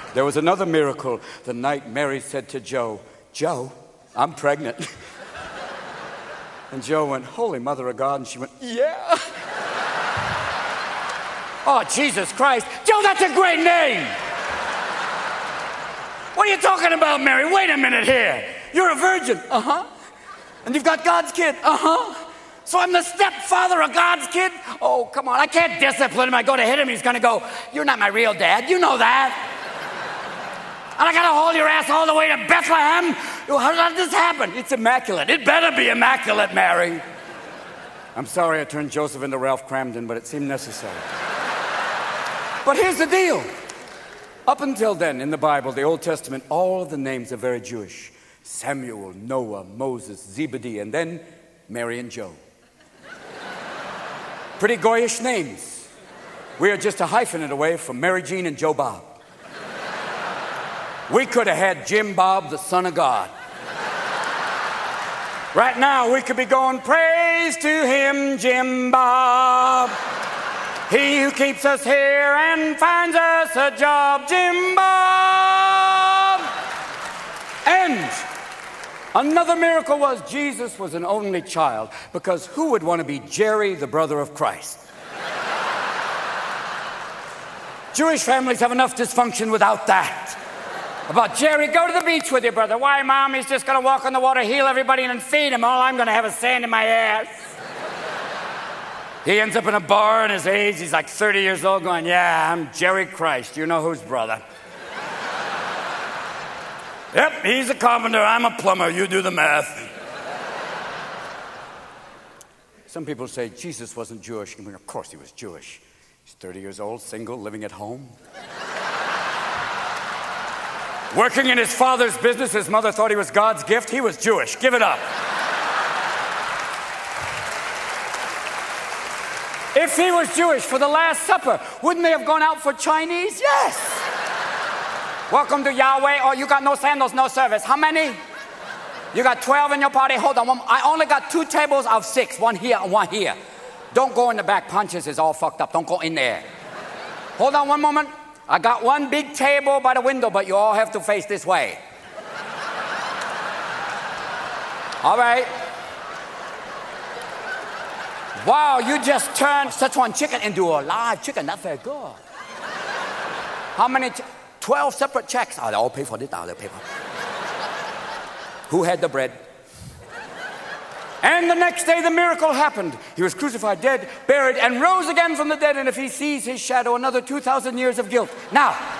There was another miracle the night Mary said to Joe, "Joe, I'm pregnant." And Joe went, "Holy Mother of God." And she went, "Yeah." Oh, Jesus Christ. Joe, that's a great name. What are you talking about, Mary? Wait a minute here. You're a virgin. Uh-huh. And you've got God's kid. Uh-huh. So I'm the stepfather of God's kid? Oh, come on. I can't discipline him. I go to hit him. He's going to go, "You're not my real dad. You know that." And I got to haul your ass all the way to Bethlehem? How did this happen? It's immaculate. It better be immaculate, Mary. I'm sorry I turned Joseph into Ralph Cramden, but it seemed necessary. But here's the deal. Up until then, in the Bible, the Old Testament, all of the names are very Jewish. Samuel, Noah, Moses, Zebedee, and then Mary and Joe. Pretty goyish names. We are just a hyphenate away from Mary Jean and Joe Bob. We could have had Jim Bob, the Son of God. Right now, we could be going, "Praise to him, Jim Bob. He who keeps us here and finds us a job, Jim Bob." And another miracle was Jesus was an only child, because who would want to be Jerry, the brother of Christ? Jewish families have enough dysfunction without that. About Jerry, go to the beach with your brother. Why, Mom? He's just going to walk on the water, heal everybody, and then feed him. All I'm going to have is sand in my ass. He ends up in a bar in his age. He's like 30 years old going, "Yeah, I'm Jerry Christ. You know whose brother." "Yep, he's a carpenter. I'm a plumber. You do the math." Some people say Jesus wasn't Jewish. I mean, of course he was Jewish. He's 30 years old, single, living at home. Working in his father's business. His mother thought he was God's gift. He was Jewish. Give it up. If he was Jewish, for the Last Supper, wouldn't they have gone out for Chinese? Yes. "Welcome to Yahweh." "Oh, you got no sandals, no service." "How many?" "You got 12 in your party." "Hold on, I only got 2 tables of 6. One here and one here. Don't go in the back. Punches is all fucked up. Don't go in there. Hold on one moment. I got one big table by the window, but you all have to face this way." All right. Wow, you just turned Sichuan chicken into a live chicken. That's very good. How many? 12 separate checks. Oh, they all pay for this. They'll pay for it. Who had the bread? And the next day the miracle happened. He was crucified, dead, buried, and rose again from the dead. And if he sees his shadow, another 2,000 years of guilt. Now,